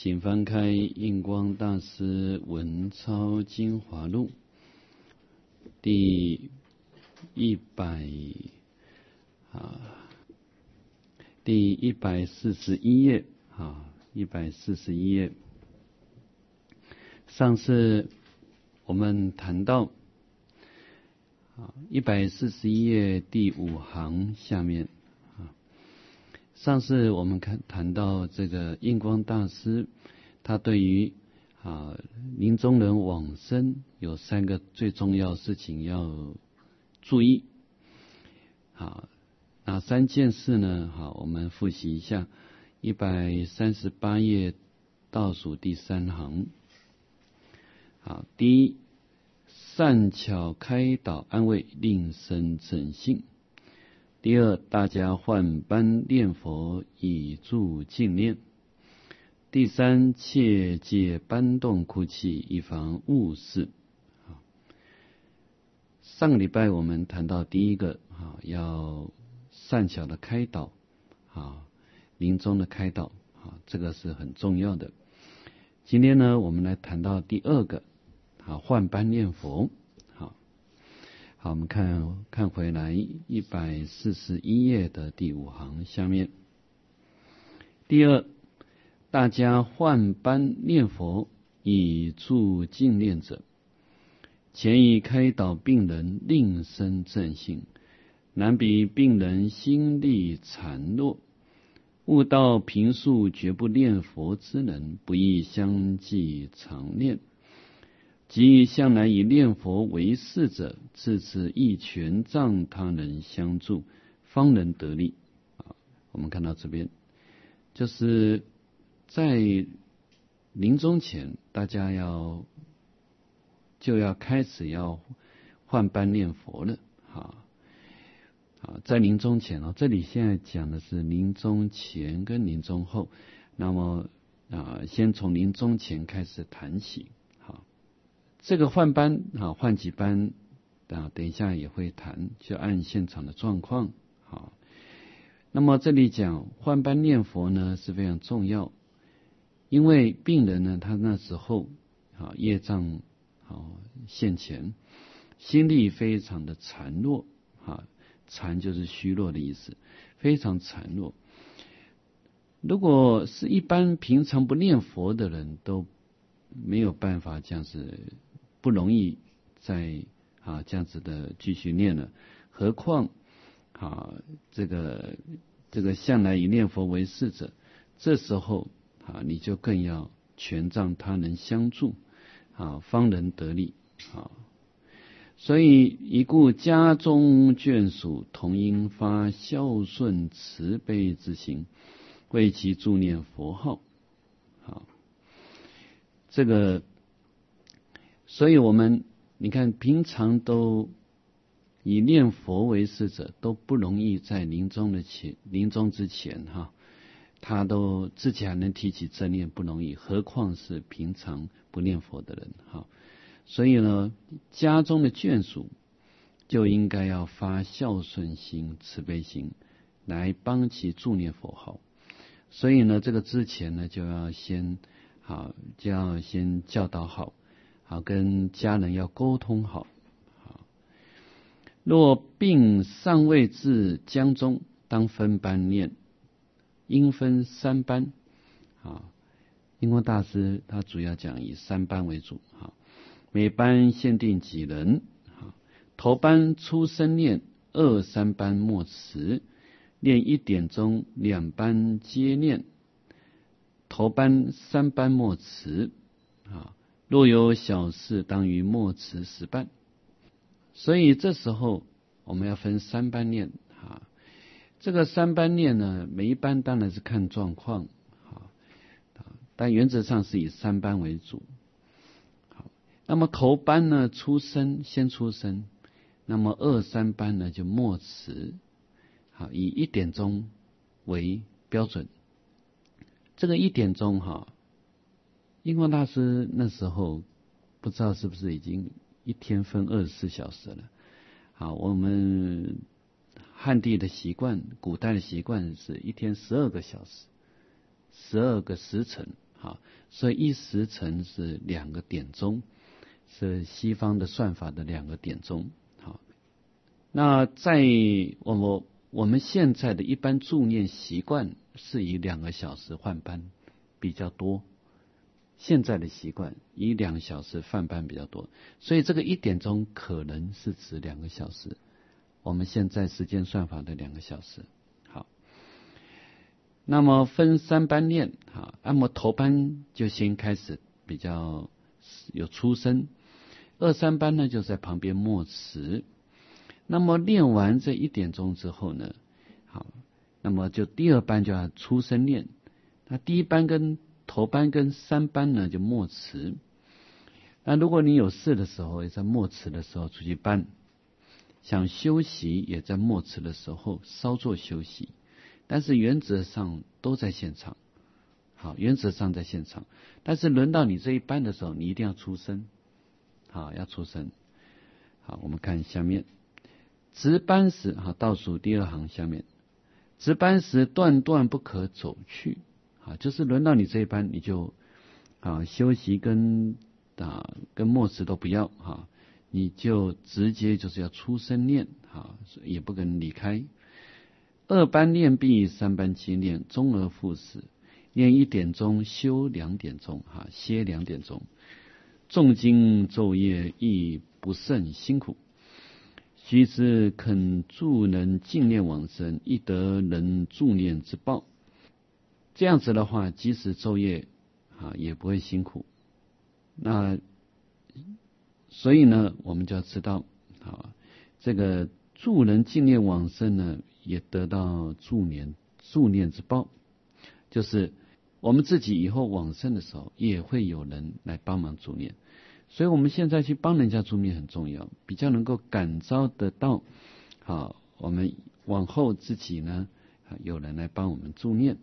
请翻开印光大师文钞精华录第141页141页。上次我们谈到141页第5行下面，上次我们谈到这个印光大师，他对于临终人往生有3个最重要事情要注意。哪3件事呢？我们复习一下138页倒数第3行。第一，善巧开导安慰，令生正信。第二，大家换班念佛，以助净念。第三，切戒搬动哭泣，以防误事。上个礼拜我们谈到第一个，要善巧的开导，临终的开导，这个是很重要的。今天呢，我们来谈到第2个，换班念佛。好，我们看回来141页的第5行下面。第二，大家换班念佛，以助净念者，前以开导病人，令生正信，难比病人心力孱弱，悟道平素绝不念佛之人，不易相继常念。即向来以念佛为事者，自此亦全仗他人相助，方能得力。我们看到这边，就是在临终前，大家就要开始要换班念佛了。在临终前，这里现在讲的是临终前跟临终后，那么先从临终前开始谈起。这个换班换几班等一下也会谈，就按现场的状况。那么这里讲换班念佛呢是非常重要，因为病人呢他那时候业障现前，心力非常的孱弱，孱就是虚弱的意思，非常孱弱。如果是一般平常不念佛的人，都没有办法这样子，不容易再这样子的继续念了，何况这个向来以念佛为事者，这时候你就更要全仗他人相助，方能得力。所以一故家中眷属同应发孝顺慈悲之心，为其助念佛号。这个，所以我们你看平常都以念佛为事者，都不容易在临终之前他都自己还能提起正念，不容易，何况是平常不念佛的人。所以呢，家中的眷属就应该要发孝顺心、慈悲心，来帮其助念佛号。所以呢，这个之前呢，就要先教导好，跟家人要沟通好。若病尚未至将终，当分班念，应分3班。印光大师他主要讲以3班为主。每班限定几人。头班出生念，2、3班默持，念1点钟，2班皆念，头班3班默持。若有小事，当于默持10班。所以这时候我们要分3班念。这个3班念呢，每一班当然是看状况，但原则上是以3班为主。那么头班呢，先出生，那么2、3班呢就默持，以1点钟为标准。这个1点钟印光大师那时候不知道是不是已经一天分24小时了。我们汉地的习惯，古代的习惯是一天12个小时，12个时辰。 好，所以一时辰是2个点钟，是西方的算法的2个点钟。好，那在我们现在的一般助念习惯是以2个小时换班比较多，现在的习惯以2小时换班比较多，所以这个1点钟可能是指2个小时，我们现在时间算法的2个小时。好，那么分3班念，好，那么头班就先开始比较有出声，2、3班呢就在旁边默词。那么练完这1点钟之后呢，好，那么就第2班就要出声念。那第1班跟头班跟3班呢就默词。那如果你有事的时候，也在默词的时候出去搬，想休息也在默词的时候稍作休息，但是原则上都在现场。好，原则上在现场，但是轮到你这一班的时候，你一定要出声。好，要出声。好，我们看下面。值班时，好，倒数第2行下面，值班时断断不可走去。啊，就是轮到你这一班，你就休息跟默词都不要哈，你就直接就是要出声念哈，也不可能离开。2班念毕，3班期念，终而复始，念1点钟，休2点钟哈，歇2点钟。诵经昼夜亦不甚辛苦。须知肯助人净念往生，亦得人助念之报。这样子的话，即使昼夜也不会辛苦。那所以呢，我们就要知道这个助人净念往生呢，也得到助念之报，就是我们自己以后往生的时候，也会有人来帮忙助念。所以我们现在去帮人家助念很重要，比较能够感召得到我们往后自己呢有人来帮我们助念。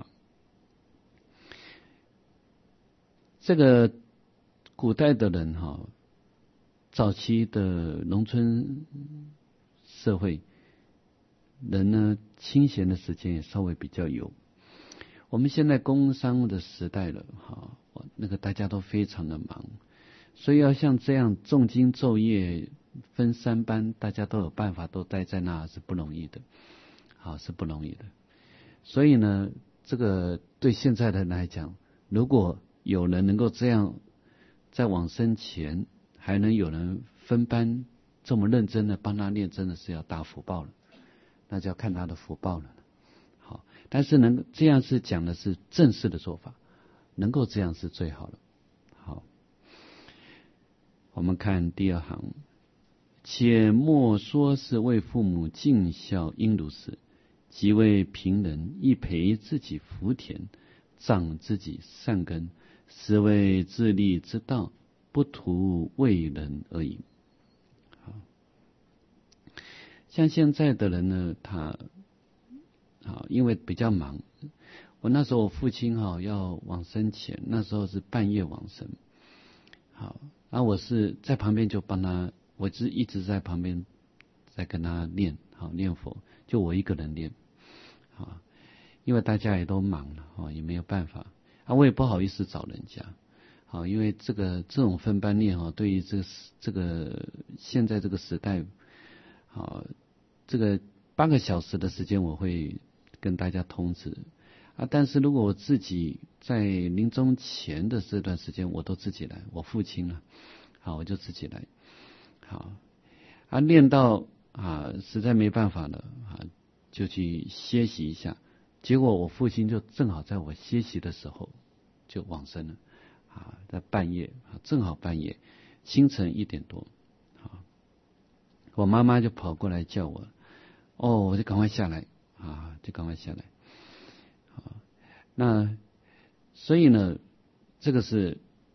这个古代的人早期的农村社会人呢，清闲的时间也稍微比较有。我们现在工商的时代了那个大家都非常的忙，所以要像这样诵经昼夜分3班，大家都有办法都待在那是不容易的，是不容易的。所以呢，这个对现在的人来讲，如果有人能够这样在往生前还能有人分班这么认真的帮他念，真的是要大福报了，那就要看他的福报了。好，但是能这样是讲的是正式的做法，能够这样是最好的。好，我们看第2行，且莫说是为父母尽孝应如是，即为贫人亦培自己福田，长自己善根，是为自利之道，不图为人而已。像现在的人呢，他因为比较忙，我那时候我父亲要往生前，那时候是半夜往生，我是在旁边就帮他，我是一直在旁边在跟他念念佛，就我一个人念因为大家也都忙了也没有办法我也不好意思找人家因为这种分班念对于这个现在这个时代这个8个小时的时间我会跟大家通知但是如果我自己在临终前的这段时间，我都自己来，我父亲我就自己来念到实在没办法了就去歇息一下，结果我父亲就正好在我歇息的时候就往生了在半夜正好半夜清晨1点多我妈妈就跑过来叫我我就赶快下来那所以呢，这个是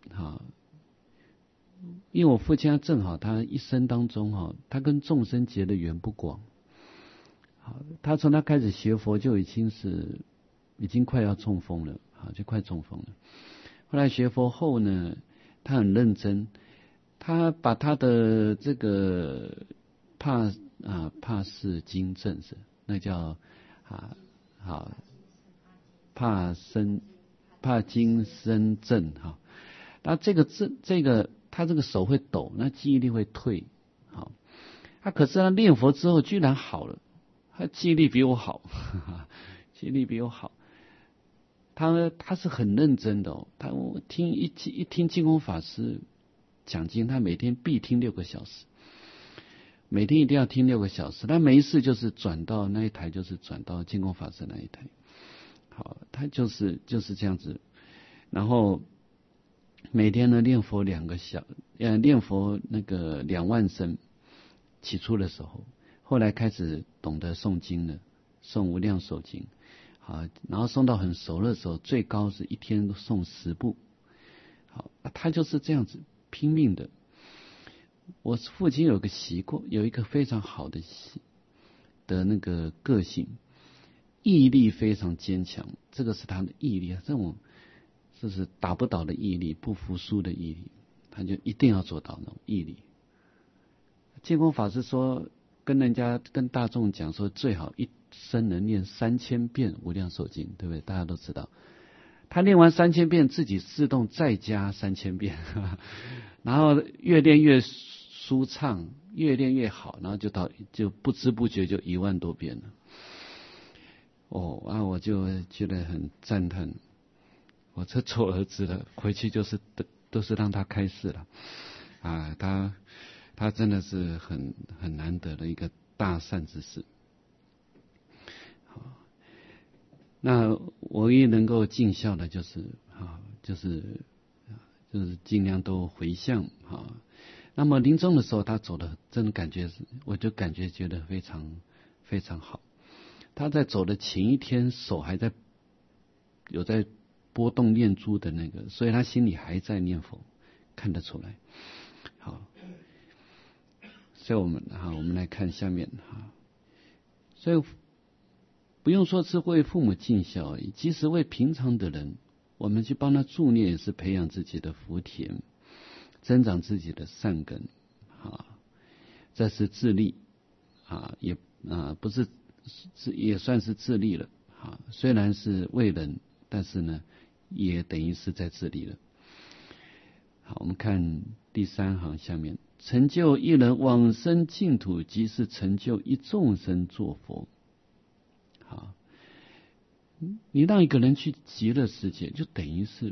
因为我父亲正好他一生当中他跟众生结的缘不广他从他开始学佛就已经快要中风了就快中风了。后来学佛后呢，他很认真，他把他的这个帕氏经证是那叫帕怕惊身震哈。那这个他这个手会抖，那记忆力会退。好，可是他练佛之后居然好了，他记忆力比我好，记忆力比我好。他是很认真的哦，我一听净空法师讲经，他每天必听6个小时。每天一定要听6个小时，他没事就是转到那一台，就是转到净空法师那一台。好，他就是这样子。然后每天呢练佛练佛那个2万声，起初的时候，后来开始懂得诵经了，诵无量寿经。好，然后诵到很熟的时候，最高是一天诵10部。好，他就是这样子拼命的。我父亲有个习惯，有一个非常好的那个个性，毅力非常坚强。这个是他的毅力，这是打不倒的毅力，不服输的毅力，他就一定要做到那种毅力。净空法师说，跟大众讲说，最好一生能念3000遍无量寿经，对不对？大家都知道，他念完3000遍，自己自动再加3000遍，然后越练越舒畅，越练越好，然后就不知不觉就1万多遍了。我就觉得很赞叹，我这做儿子的回去都是让他开示了啊，他真的是很难得的一个大善之事。好，那我也能够尽孝的就是尽量都回向啊。那么临终的时候，他走的真的我就觉得非常非常好。他在走的前一天，手还有在拨动念珠的那个，所以他心里还在念佛，看得出来。好，所以我们来看下面哈。所以不用说是为父母尽孝而已，即使为平常的人，我们去帮他助念，也是培养自己的福田，增长自己的善根啊。这是自利啊，不是也算是自利了啊。虽然是为人，但是呢，也等于是在自利了。好，我们看第3行下面，成就一人往生净土，即是成就一众生作佛。好，你让一个人去极乐世界，就等于是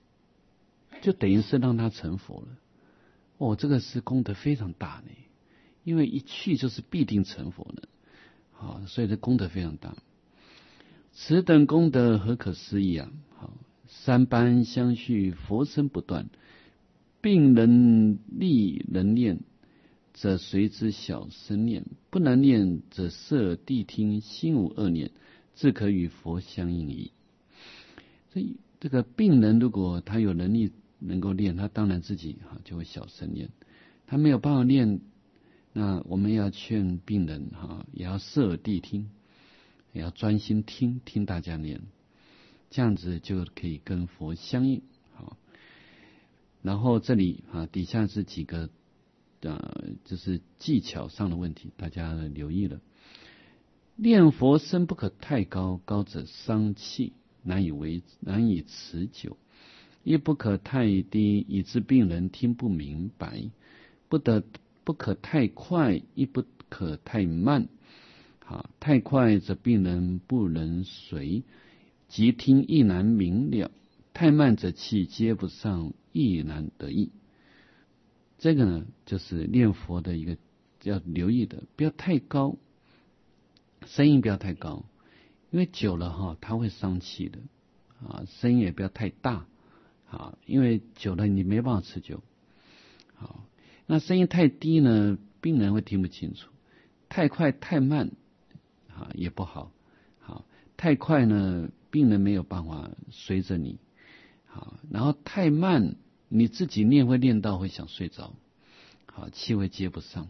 让他成佛了。这个是功德非常大呢，因为一去就是必定成佛的。好，所以这功德非常大。此等功德何可思议啊！好，3般相续，佛身不断，并能力能念则随之小生念，不能念则摄谛听，心无恶念，自可与佛相应矣。所以这个病人如果他有能力能够念，他当然自己就会小声念。他没有办法念，那我们要劝病人也要摄谛听，也要专心听大家念，这样子就可以跟佛相应。好，然后这里底下是几个就是技巧上的问题，大家留意了。念佛声不可太高，高者伤气，难以持久；亦不可太低，以致病人听不明白；不可太快，亦不可太慢。太快则病人不能随，即听亦难明了；太慢则气接不上，亦难得意。这个呢，就是念佛的一个要留意的，不要太高，声音不要太高，因为久了它会伤气的声音也不要太大因为久了你没办法持久。好，那声音太低呢，病人会听不清楚；太快太慢也不好。太快呢，病人没有办法随着你。然后太慢，你自己念会念到会想睡着，气会接不上。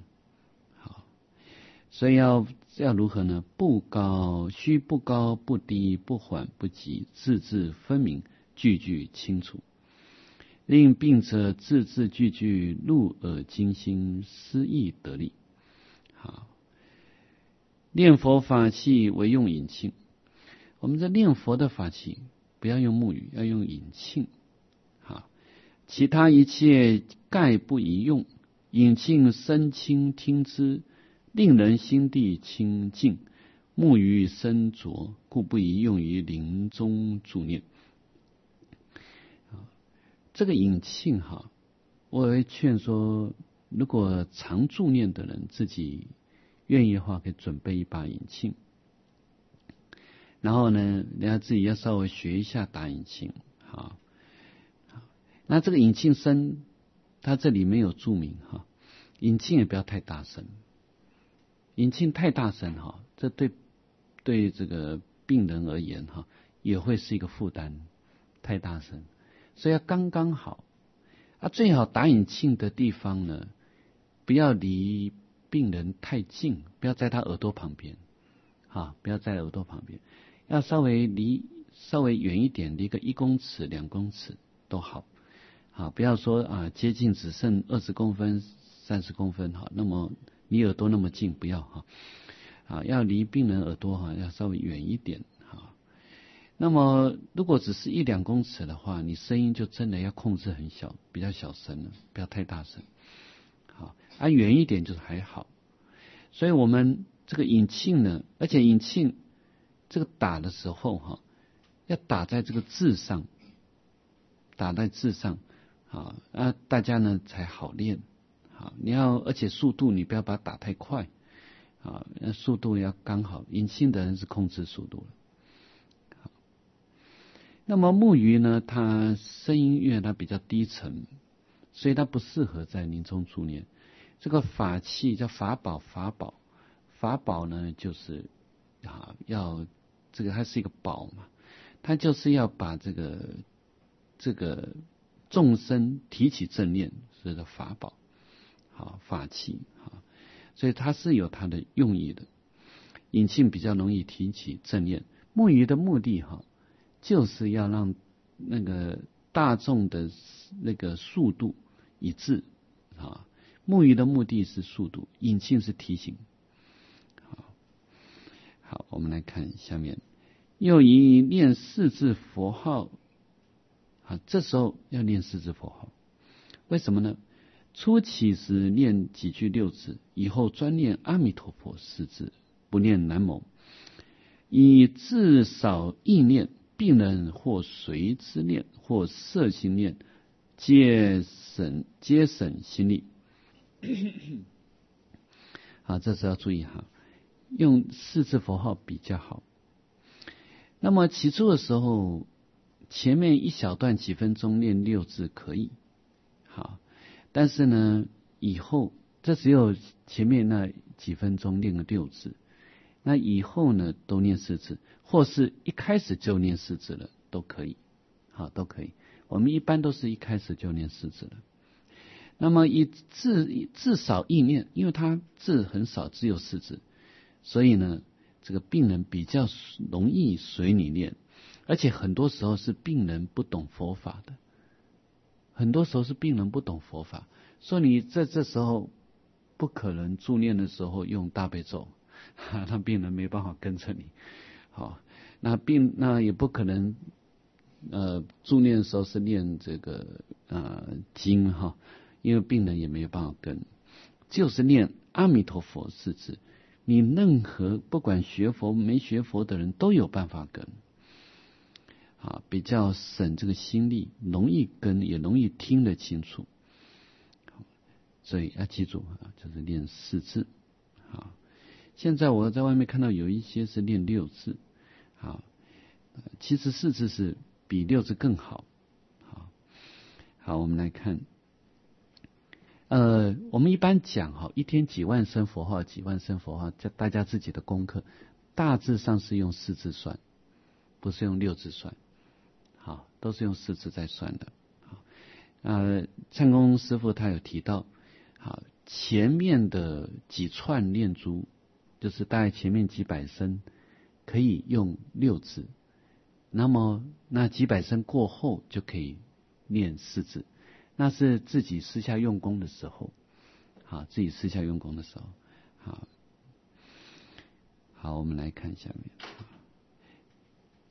所以要如何呢？须不高不低，不缓不急，字字分明，句句清楚，令病者字字句句入耳惊心，思意得力。念佛法器为用引磬，我们这念佛的法器不要用木鱼，要用引磬。好，其他一切概不宜用，引磬身轻听之，令人心地清净。木鱼身浊，故不宜用于临终助念。这个引磬哈，我会劝说，如果常助念的人，自己愿意的话，可以准备一把引磬。然后呢，人家自己要稍微学一下打引磬。好，那这个引磬声，它这里没有注明哈，引磬也不要太大声。引磬太大声哈，这对这个病人而言哈，也会是一个负担，太大声，所以要刚刚好。最好打引磬的地方呢，不要离病人太近，不要在他耳朵旁边，不要在耳朵旁边，要稍微远一点，离个1公尺、2公尺都好，不要说接近只剩20公分、30公分那么离耳朵那么近不要要离病人耳朵要稍微远一点那么如果只是1-2公尺的话，你声音就真的要控制很小，比较小声了，不要太大声。远一点就是还好。所以我们这个引磬呢，而且引磬这个打的时候要打在这个字上，大家呢才好练。而且速度你不要把它打太快速度要刚好。引磬的人是控制速度了。那么木鱼呢，它声音因为它比较低沉，所以它不适合在临终助念。这个法器叫法宝，法宝呢就是要这个它是一个宝嘛，它就是要把这个众生提起正念，所以的法宝法器所以它是有它的用意的。引磬比较容易提起正念，木鱼的目的就是要让那个大众的那个速度一致木鱼的目的是速度，引磬是提醒。好，我们来看下面，又宜念4字佛号这时候要念4字佛号，为什么呢？初起时念几句6字，以后专念阿弥陀佛4字，不念南无。以至少意念，病人或随之念，或摄心念，皆省心力。这时候要注意用4字佛号比较好。那么起初的时候，前面一小段几分钟念6字可以，但是呢，以后这只有前面那几分钟念个6字，那以后呢都念4字，或是一开始就念4字了，都可以，都可以。我们一般都是一开始就念4字了。那么至少意念，因为它字很少，只有4字，所以呢，这个病人比较容易随你念，而且很多时候是病人不懂佛法的，所以你在这时候不可能助念的时候用大悲咒，让病人没办法跟着你。那也不可能助念的时候是念这个经因为病人也没有办法跟，就是念阿弥陀佛4字，你任何不管学佛没学佛的人都有办法跟比较省这个心力，容易跟也容易听得清楚。所以要记住就是念4字。现在我在外面看到有一些是念6字其实4字是比6字更好。好，我们来看我们一般讲一天几万声佛号，大家自己的功课大致上是用4字算，不是用6字算，都是用4字在算的。唱功师父他有提到前面的几串念珠，就是大概前面几百声可以用6字，那么那几百声过后就可以念4字，那是自己私下用功的时候。好，我们来看下面。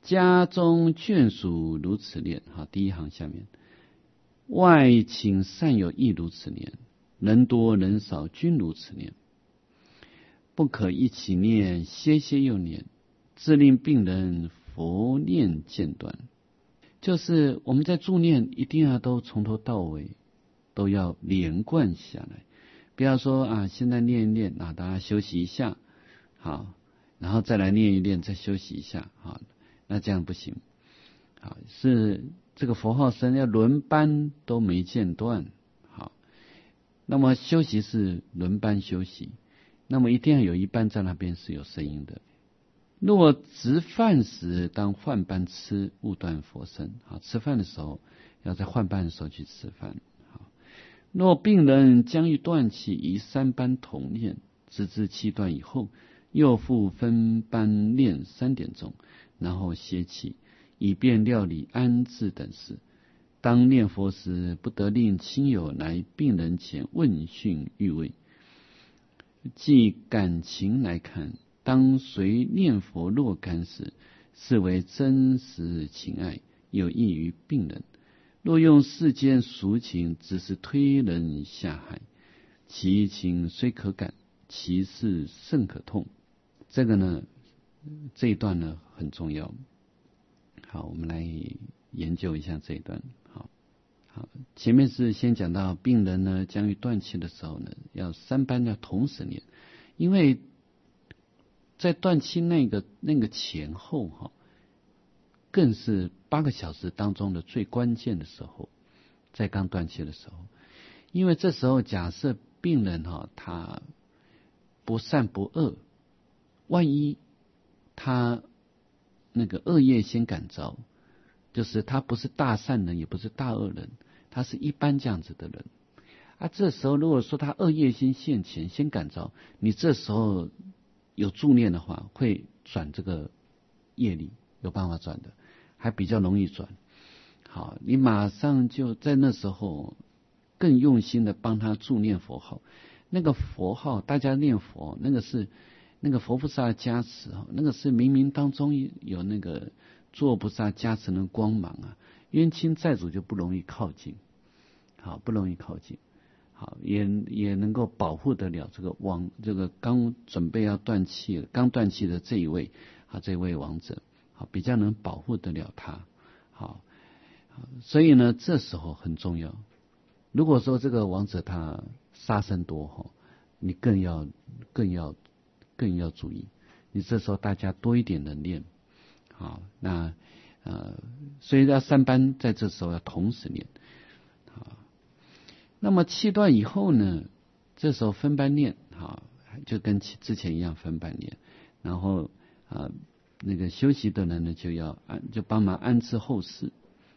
家中眷属如此念，好，第一行下面，外请善友亦如此念，人多人少均如此念，不可一起念，歇歇又念，自令病人佛念间断。就是我们在助念一定要都从头到尾都要连贯下来，不要说啊现在念一念啊，大家休息一下，好，然后再来念一念，再休息一下，好，那这样不行。好，是这个佛号声要轮班都没间断。好，那么休息是轮班休息，那么一定要有一班在那边是有声音的。若值饭时，当换班吃，勿断佛声。好，吃饭的时候要在换班的时候去吃饭。好，若病人将欲断气，宜三班同念，直至气断以后，又复分班念3点钟，然后歇气，以便料理安置等事。当念佛时，不得令亲友来病人前问讯欲慰。即感情来看，当随念佛若干时，视为真实情爱，有益于病人。若用世间俗情，只是推人下海，其情虽可感，其事甚可痛。这个呢，这一段呢很重要。好，我们来研究一下这一段。好，前面是先讲到病人呢将于断气的时候呢，要3班要同时念，因为在断气那个前后哈，更是8个小时当中的最关键的时候，在刚断气的时候，因为这时候假设病人哈他不善不恶，万一他那个恶业先感着，就是他不是大善人，也不是大恶人，他是一般这样子的人啊。这时候如果说他恶业先现前，先感着，你这时候有助念的话，会转这个业力，有办法转的，还比较容易转。好，你马上就在那时候更用心的帮他助念佛号。那个佛号，大家念佛，那个是那个佛菩萨的加持，那个是冥冥当中有那个做菩萨加持的光芒啊，冤亲债主就不容易靠近，好，不容易靠近，好，也能够保护得了这个刚准备要断气、刚断气的这一位，好，这位亡者，好，比较能保护得了他，好，所以呢，这时候很重要。如果说这个亡者他杀生多哈，你更要注意，你这时候大家多一点的念。好，那所以要3班在这时候要同时念。好，那么气断以后呢，这时候分班念，好，就跟之前一样分班念。然后那个休息的人呢，就帮忙安置后事。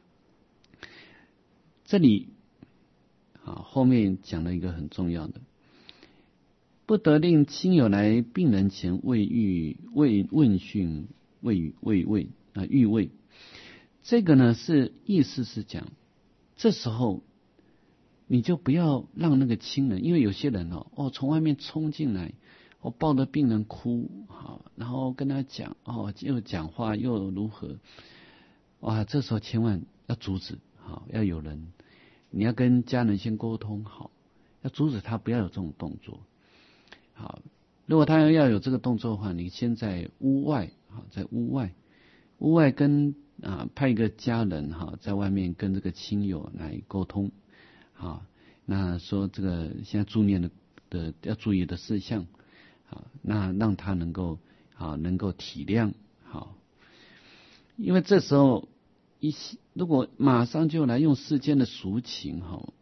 这里后面讲了一个很重要的，不得令亲友来病人前问讯欲慰。这个呢是意思是讲，这时候你就不要让那个亲人，因为有些人从外面冲进来，抱着病人哭，然后跟他讲又讲话又如何，哇，这时候千万要阻止，要有人，你要跟家人先沟通好，要阻止他不要有这种动作。好，如果他要有这个动作的话，你先在屋外，屋外跟派一个家人在外面跟这个亲友来沟通，好，那说这个现在助念的要注意的事项，好，那让他能够体谅，好，因为这时候如果马上就来用世间的俗情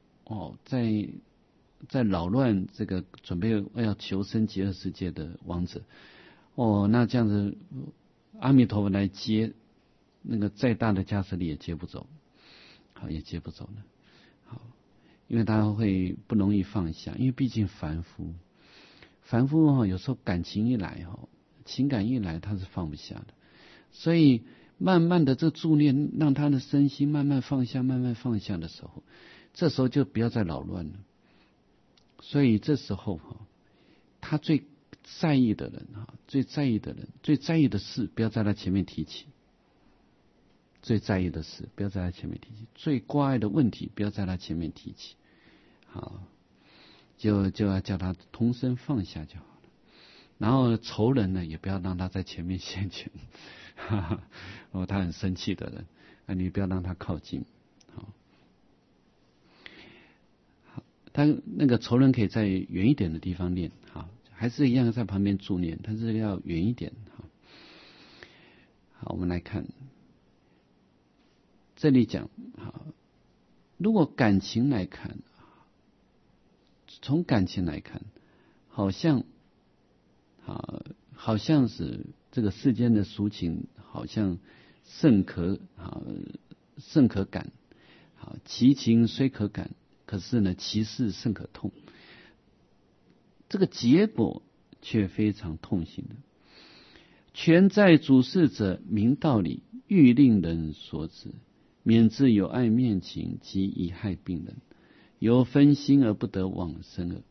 在扰乱这个准备要求生极乐世界的亡者，那这样子阿弥陀佛来接，那个再大的加持力也接不走，好，也接不走了，好，因为他会不容易放下，因为毕竟凡夫有时候感情一来情感一来他是放不下的，所以慢慢的这助念让他的身心慢慢放下的时候，这时候就不要再扰乱了。所以这时候他最在意的人，最在意的事不要在他前面提起， 最在意的事，不要在他前面提起；最挂碍的问题，不要在他前面提起。好，就要叫他通身放下就好了。然后仇人呢，也不要让他在前面现前。他很生气的人，你不要让他靠近。好，他那个仇人可以在远一点的地方念，好，还是一样在旁边助念，但是要远一点。好，我们来看这里讲，好，如果感情来看，从感情来看，好像是这个世间的俗情，好像甚可感，其情虽可感，可是呢，其事甚可痛。这个结果却非常痛心的。权在主事者明道理，欲令人所知，免致有碍面情及贻害病人，有分心而不得往生耳。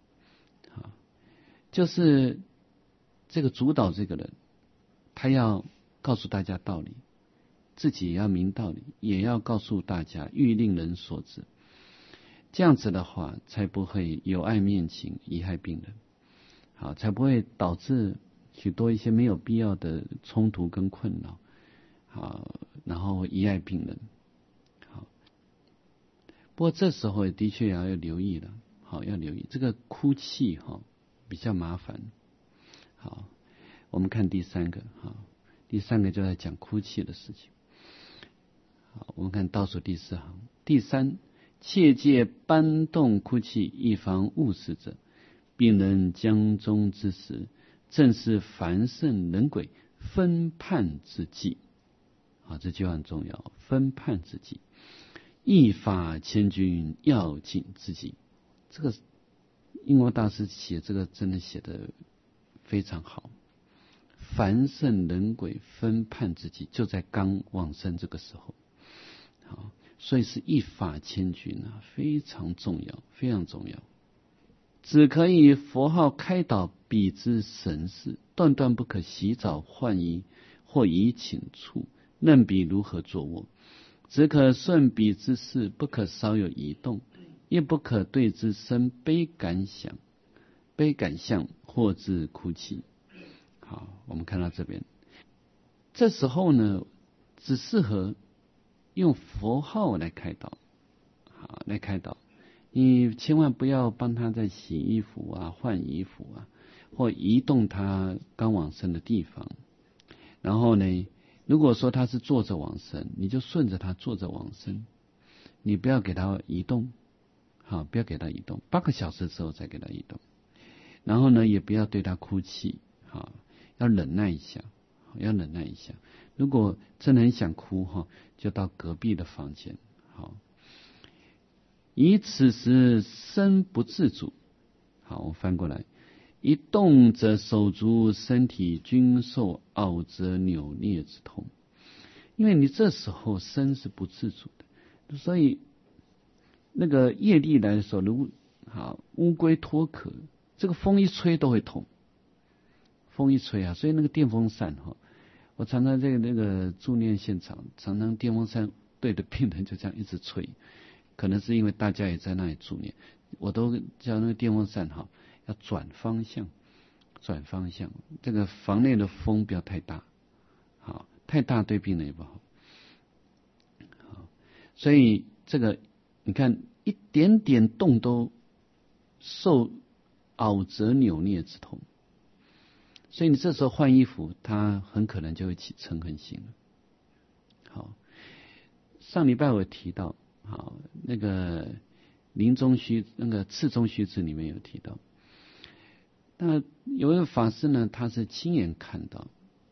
就是这个主导这个人，他要告诉大家道理，自己也要明道理，也要告诉大家，欲令人所知。这样子的话，才不会有碍面情，贻害病人。好，才不会导致许多一些没有必要的冲突跟困扰。好，然后贻害病人。好，不过这时候的确要留意了。好，要留意这个哭泣比较麻烦。好，我们看第三个。好，第三个就在讲哭泣的事情。好，我们看倒数第4行。第3，切戒搬动哭泣，以防误事者。病人将终之时，正是凡圣人鬼分判之际。好，这句话很重要，分判之际，一法千钧要紧之际。这个印光大师写这个真的写得非常好。凡圣人鬼分判之际，就在刚往生这个时候。好，所以是一法千钧啊，非常重要，非常重要。只可以佛号开导彼之神事，断断不可洗澡换衣或以请处，任彼如何坐卧。只可顺彼之事，不可稍有移动，亦不可对之生悲感相或致哭泣。好，我们看到这边，这时候呢，只适合用佛号来开导。好，来开导。你千万不要帮他在洗衣服啊、换衣服啊，或移动他刚往生的地方。然后呢，如果说他是坐着往生，你就顺着他坐着往生，你不要给他移动。好，不要给他移动，8个小时之后再给他移动。然后呢，也不要对他哭泣。好，要忍耐一下，要忍耐一下。如果真的很想哭就到隔壁的房间。好。以此时身不自主。好，我翻过来，一动则手足身体均受拗折扭捏之痛。因为你这时候身是不自主的，所以那个业力来的时候，如乌龟脱壳，这个风一吹都会痛。风一吹所以那个电风扇我常常在那个助念现场，常常电风扇对着病人就这样一直吹。可能是因为大家也在那里助念，我都叫那个电风扇要转方向，这个房内的风不要太大，好，太大对病人也不好。好，所以这个你看一点点动都受拗折扭捏之痛，所以你这时候换衣服，他很可能就会起嗔恨心了。好，上礼拜我提到。好，那个临终须那个次中须知里面有提到，那有一个法师呢，他是亲眼看到，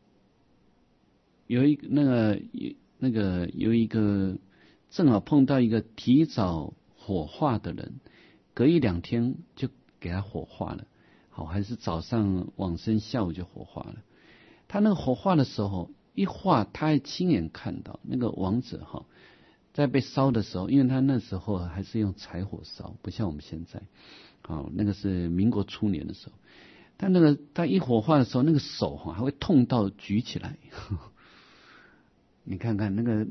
有一个正好碰到一个提早火化的人，隔1-2天就给他火化了。好，还是早上往生，下午就火化了。他那个火化的时候一化，他还亲眼看到那个亡者在被烧的时候，因为他那时候还是用柴火烧，不像我们现在。好，那个是民国初年的时候，他一火化的时候，那个手还会痛到举起来。你看看那个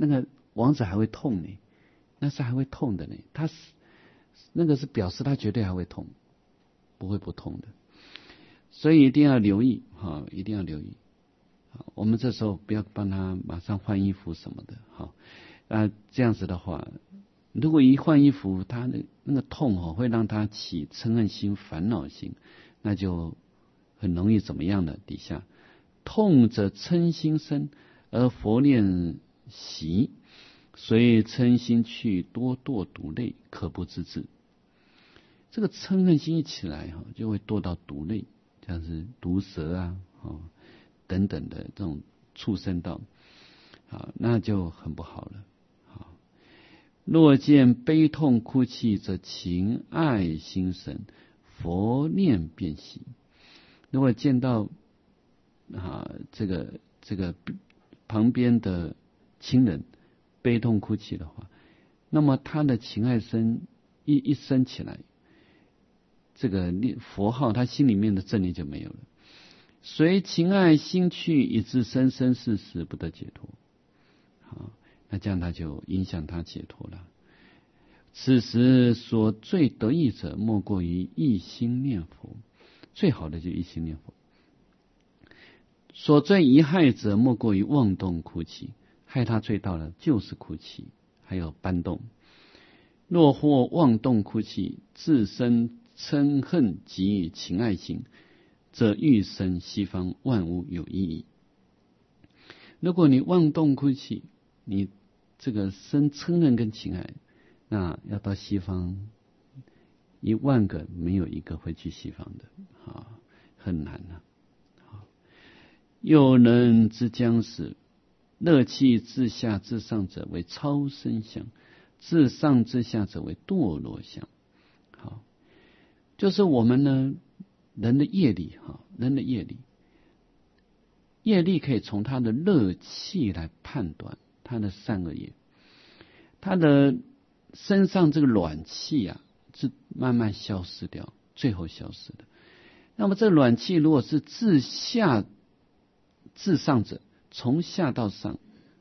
王子还会痛呢，那是还会痛的呢。他是那个是表示他绝对还会痛，不会不痛的。所以一定要留意哈，一定要留意。我们这时候不要帮他马上换衣服什么的，好，这样子的话，如果一换衣服，他那个痛会让他起嗔恨心、烦恼心，那就很容易怎么样呢？底下痛则嗔心生，而佛念习，随嗔心去，多堕毒类，可不自制。这个嗔恨心一起来就会堕到毒类，像是毒蛇啊，等等的这种畜生道，那就很不好了。若见悲痛哭泣，则情爱心生，佛念便息。如果见到这个旁边的亲人悲痛哭泣的话，那么他的情爱生一升起来，这个佛号他心里面的正念就没有了。随情爱心去，以致生生世世不得解脱。那这样他就影响他解脱了。此时所最得意者，莫过于一心念佛。最好的就一心念佛。所最贻害者，莫过于妄动哭泣。害他最大的就是哭泣，还有搬动。若或妄动哭泣，自生嗔恨及情爱心，则欲生西方万物有意义。如果你妄动哭泣，你这个生嗔恨跟情爱，那要到西方10000个没有一个会去西方的，很难啊。又能知将死，乐气自下自上者为超生相，自上自下者为堕落相。好，就是我们呢，人的业力，业力可以从他的乐气来判断他的善恶业。他的身上这个暖气是慢慢消失掉，最后消失的。那么这个暖气如果是自下自上者，从下到上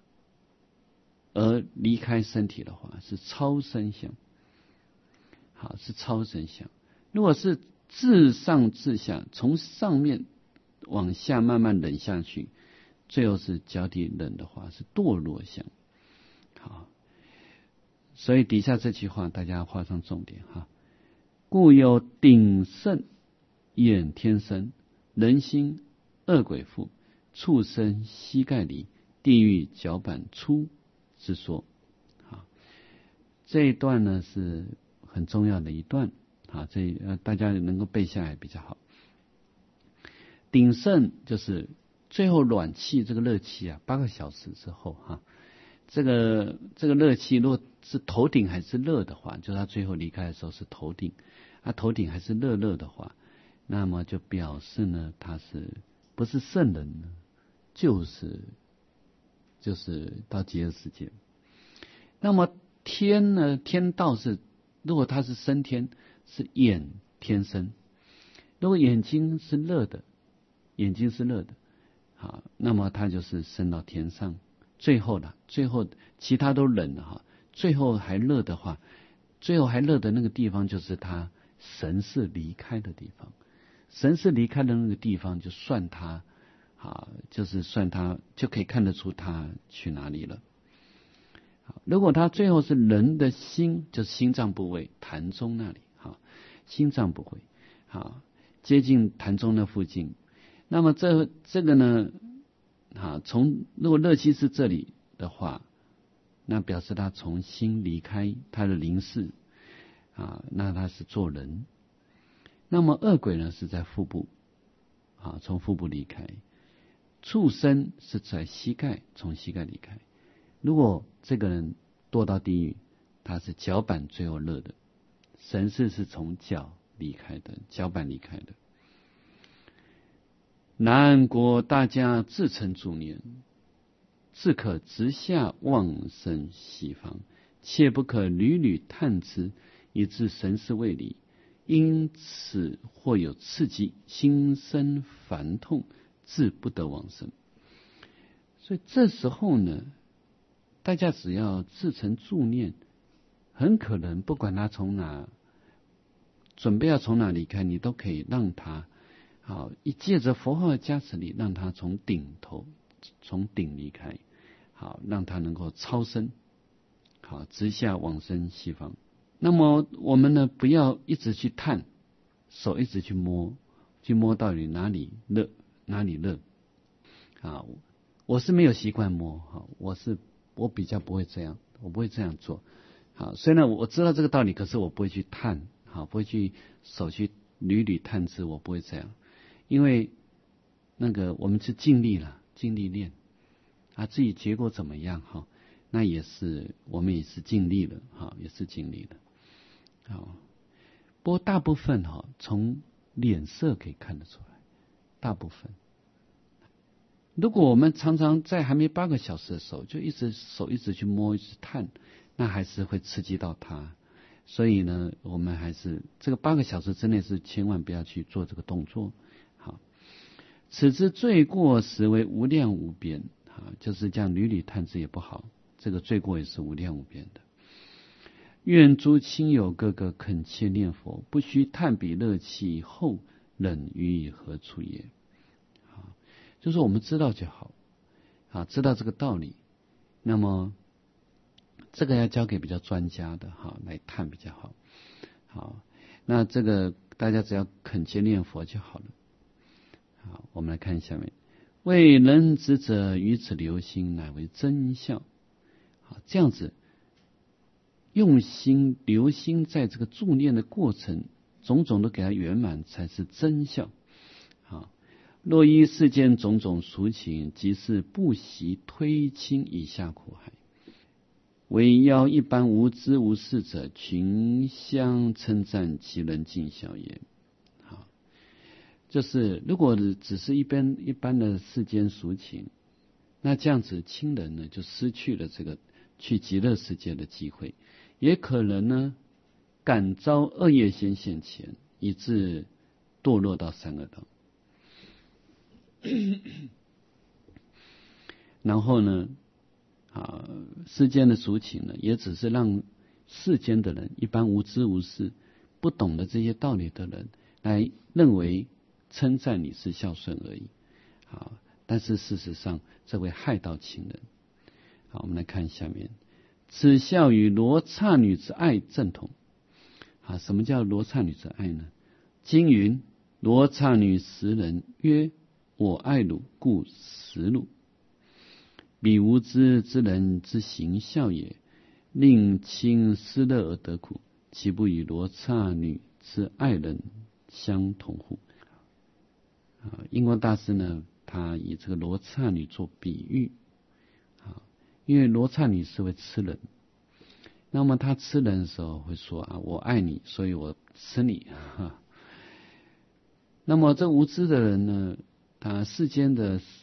而离开身体的话，是超生相。好，是超生相。如果是自上自下，从上面往下慢慢冷下去，最后是脚底冷的话，是堕落相。好，所以底下这句话大家画上重点哈。故有鼎盛眼天生，人心恶鬼附，畜生膝盖里，地狱脚板出之说。这一段呢是很重要的一段，大家能够背下来比较好。鼎盛就是最后暖气，这个热气8个小时之后这个热气如果是头顶还是热的话，就是他最后离开的时候是头顶，头顶还是热的话，那么就表示呢，他是不是圣人呢？就是到极乐世界。那么天呢？天道是，如果他是升天，是眼天生。如果眼睛是热的，那么他就是升到天上。最后其他都冷了最后还热的话，最后还热的那个地方就是他神识离开的地方。神识离开的那个地方，就算他就是算他就可以看得出他去哪里了。如果他最后是人的心，就是心脏部位坛中那里，心脏部位接近坛中那附近，那么这个呢如果热气是这里的话，那表示他从心离开他的灵识那他是做人。那么恶鬼呢是在腹部从腹部离开。畜生是在膝盖，从膝盖离开。如果这个人堕到地狱，他是脚板最后热的，神识是从脚离开的，脚板离开的。南国大家自成主念，自可直下往生西方，切不可屡屡探知，以致神识未离，因此或有刺激，心生烦痛，自不得往生。所以这时候呢， 大家只要自成助念，很可能不管他从哪准备要从哪离开，你都可以让他好，一借着佛号的加持力，让他从顶离开，好，让他能够超生，好，直下往生西方。那么我们呢，不要一直去探，手一直去摸到底哪里热，啊，我是没有习惯摸，哈，我比较不会这样，我不会这样做，好，虽然我知道这个道理，可是我不会去探，好，不会去手去屡探知，我不会这样，因为那个我们是尽力练，啊，至于结果怎么样，哈，那我们也是尽力了，哈，也是尽力了，好，不过大部分哈，从脸色可以看得出来，大部分。如果我们常常在还没8个小时的时候，就手一直去摸，一直探，那还是会刺激到它。所以呢，我们还是这个8个小时之内是千万不要去做这个动作。好，此之罪过实为无量无边，啊，就是这样屡探知也不好，这个罪过也是无量无边的。愿诸亲友个个恳切念佛，不须探彼乐器后，忍于何处也？就是我们知道就好，啊，知道这个道理，那么这个要交给比较专家的哈来探比较好。好，那这个大家只要恳切念佛就好了。好，我们来看下面，为人知者于此留心，乃为真相。好，这样子用心留心在这个助念的过程，种种都给它圆满，才是真相。好。若依世间种种俗情，即是不惜推轻以下苦海。唯邀一般无知无识者，群相称赞，其人尽孝也。好，就是如果只是一般的世间俗情，那这样子亲人呢，就失去了这个去极乐世界的机会，也可能呢感遭恶业先现前，以致堕落到三恶道。然后呢，世间的俗情呢，也只是让世间的人，一般无知无识、不懂得这些道理的人，来认为称赞你是孝顺而已。好，但是事实上，这会害到亲人。好，我们来看下面，此孝与罗刹女之爱正同。好，什么叫罗刹女之爱呢？经云：罗刹女识人曰，我爱汝，故食汝。彼无知之人之行孝也，令亲失乐而得苦，岂不与罗刹女之爱人相同乎？印光大师呢，他以这个罗刹女做比喻，因为罗刹女是会吃人，那么他吃人的时候会说我爱你，所以我吃你。那么这无知的人呢，他世间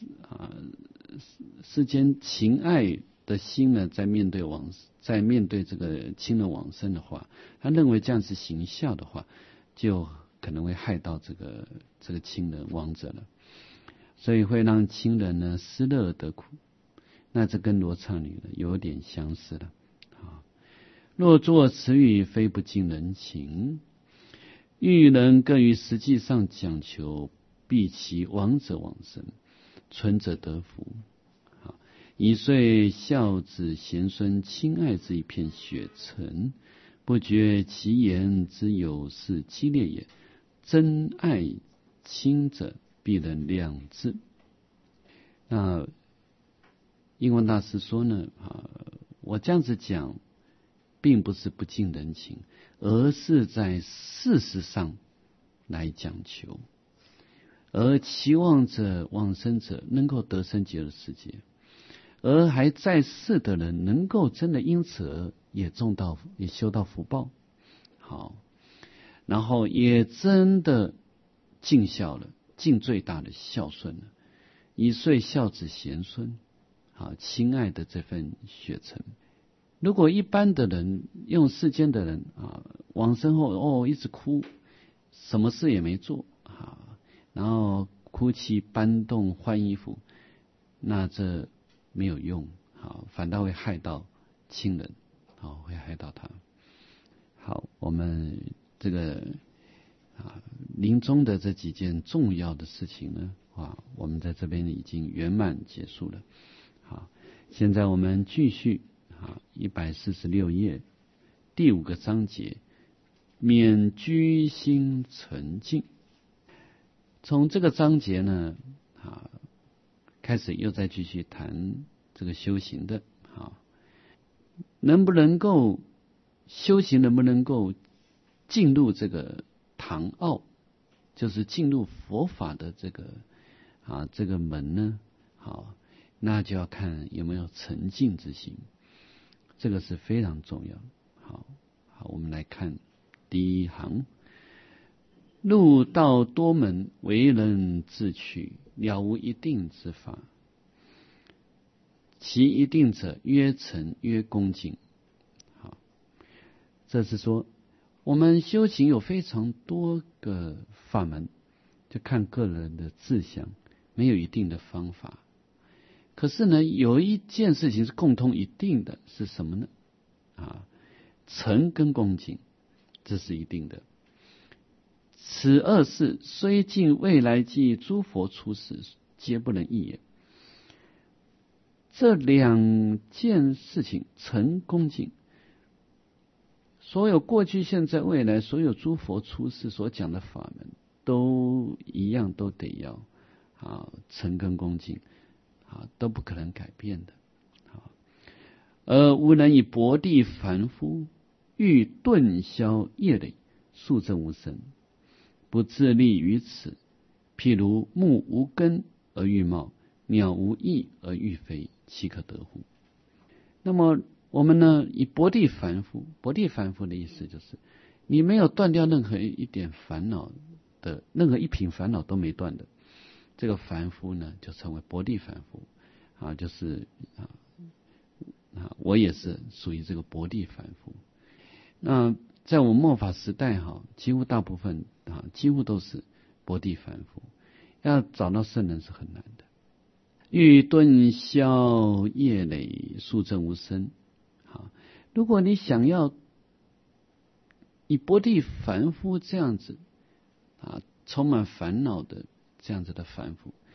情爱的心呢，在面对这个亲人往生的话，他认为这样是行孝的话，就可能会害到这个亲人亡者了，所以会让亲人呢失乐而得苦。那这跟罗刹女呢有点相似了。若作此语，非不近人情。欲人更于实际上讲求，必其亡者往生，存者得福。以遂孝子贤孙亲爱之一片雪尘，不觉其言之有事激烈也。真爱亲者，必能谅之。那印光大师说呢，我这样子讲，并不是不近人情，而是在事实上来讲求，而期望着往生者能够得生极乐世界，而还在世的人能够真的因此而也修到福报，好，然后也真的尽孝了，尽最大的孝顺了，以遂孝子贤孙，好，亲爱的这份血尘。如果一般的人用世间的人往生后一直哭，什么事也没做然后哭泣搬动换衣服，那这没有用反倒会害到亲人，会害到他。好，我们这个临终的这几件重要的事情呢，我们在这边已经圆满结束了。好，现在我们继续146页第5个章节，免居心沉静。从这个章节呢，开始又再继续谈这个修行的，能不能够修行，能不能够进入这个堂奥，就是进入佛法的这个门呢？那就要看有没有沉静之心，这个是非常重要。好，我们来看第一行：入道多门，为人自取，了无一定之法。其一定者，曰诚，曰恭敬。好，这是说我们修行有非常多个法门，就看个人的志向，没有一定的方法。可是呢，有一件事情是共通一定的，是什么呢？诚跟恭敬，这是一定的。此二事，虽尽未来际诸佛出世，皆不能易也。这2件事情，诚恭敬，所有过去、现在、未来，所有诸佛出世所讲的法门，都一样，都得要诚跟恭敬，都不可能改变的。而无能以薄地凡夫，欲顿消业累，速证无生，不自立于此。譬如木无根而欲茂，鸟无翼而欲飞，岂可得乎？那么我们呢，以薄地凡夫，薄地凡夫的意思就是你没有断掉任何一点烦恼的，任何一品烦恼都没断的，这个凡夫呢就称为薄地凡夫。就是我也是属于这个薄地凡夫。那在我们末法时代几乎大部分几乎都是薄地凡夫，要找到圣人是很难的。欲顿消业累，速证无生。如果你想要以薄地凡夫这样子充满烦恼的这样子的凡夫，